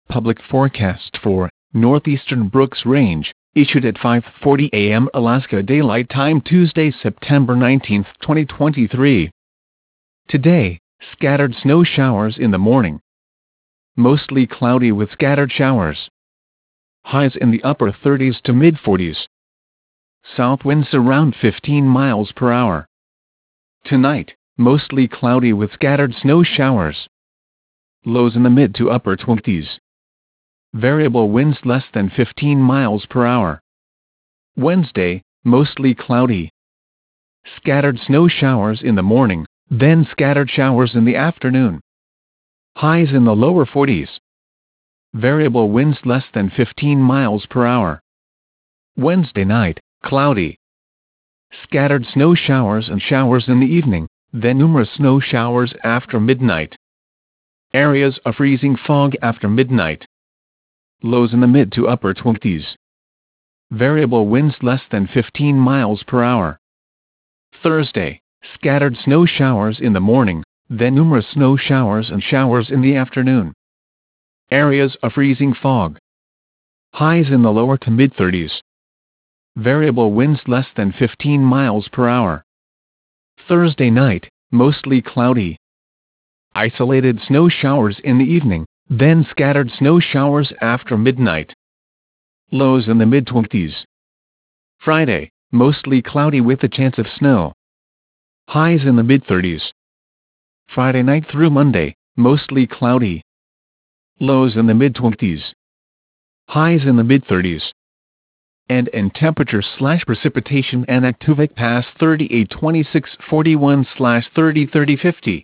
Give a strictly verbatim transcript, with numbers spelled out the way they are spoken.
Public forecast for northeastern Brooks Range, issued at five forty a m Alaska Daylight Time Tuesday, September nineteenth, twenty twenty-three. Today, scattered snow showers in the morning. Mostly cloudy with scattered showers. Highs in the upper thirties to mid forties. South winds around fifteen miles per hour. Tonight, mostly cloudy with scattered snow showers. Lows in the mid to upper twenties. Variable winds less than fifteen miles per hour. Wednesday, mostly cloudy. Scattered snow showers in the morning, then scattered showers in the afternoon. Highs in the lower forties. Variable winds less than fifteen miles per hour. Wednesday night, cloudy. Scattered snow showers and showers in the evening, then numerous snow showers after midnight. Areas of freezing fog after midnight. Lows in the mid to upper twenties. Variable winds less than fifteen miles per hour. Thursday, scattered snow showers in the morning, then numerous snow showers and showers in the afternoon. Areas of freezing fog. Highs in the lower to mid thirties. Variable winds less than fifteen miles per hour. Thursday night, mostly cloudy. Isolated snow showers in the evening, then scattered snow showers after midnight. Lows in the mid twenties. Friday, mostly cloudy with a chance of snow. Highs in the mid thirties. Friday night through Monday, mostly cloudy. Lows in the mid twenties. Highs in the mid thirties. And in temperature slash precipitation and activity past thirty-eight twenty-six forty-one slash thirty thirty fifty.